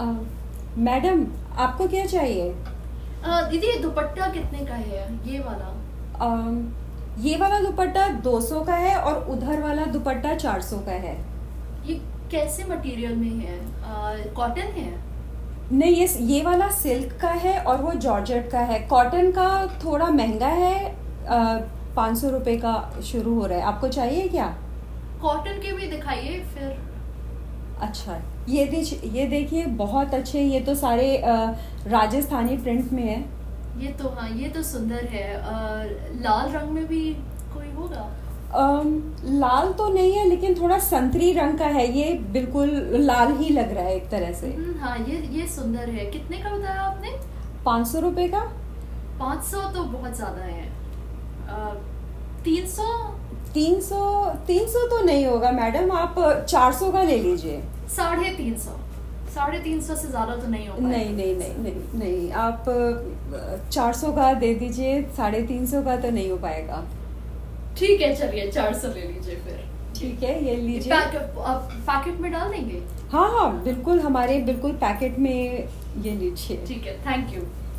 Madam, आपको क्या चाहिए? दीदी ये दुपट्टा कितने का है, ये वाला? ये वाला दुपट्टा 200 का है और उधर वाला दुपट्टा 400 का है। ये कैसे मटेरियल में है? कॉटन है? नहीं, ये वाला सिल्क का है और वो जॉर्जेट का है। कॉटन का थोड़ा महंगा है, 500 रुपये का शुरू हो रहा है। आपको चाहिए क्या? कॉटन के भी दिखाइए फिर। अच्छा, ये देखिए, बहुत अच्छे। ये तो सारे राजस्थानी प्रिंट में है। ये तो हाँ, ये तो सुंदर है। लाल रंग में भी कोई होगा? लाल तो नहीं है, लेकिन थोड़ा संतरी रंग का है। ये बिल्कुल लाल ही लग रहा है एक तरह से। हाँ, ये सुंदर है। कितने का बताया आपने? 500 रुपये का। 500 तो बहुत ज्यादा है। 300? 300 तो नहीं होगा मैडम, आप 400 का ले लीजिए। 350? 350 से ज्यादा तो नहीं होगा? नहीं नहीं नहीं नहीं नहीं, आप 400 का दे दीजिए। 350 का तो नहीं हो पाएगा। ठीक है, चलिए 400 ले लीजिए फिर। ठीक है, ये लीजिए। पैकेट में डाल देंगे? हाँ हाँ, बिल्कुल, हमारे बिल्कुल पैकेट में ये लीजिए। ठीक है, थैंक यू।